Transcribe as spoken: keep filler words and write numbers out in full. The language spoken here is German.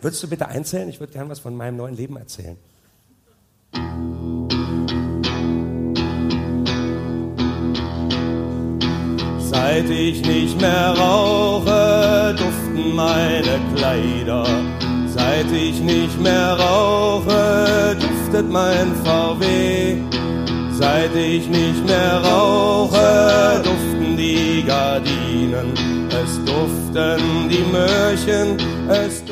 Würdest du bitte einzählen? Ich würde gerne was von meinem neuen Leben erzählen. Seit ich nicht mehr rauche, duften meine Kleider. Seit ich nicht mehr rauche, duftet mein V W. Seit ich nicht mehr rauche, duften die Gardinen. Es duften die Möhrchen, es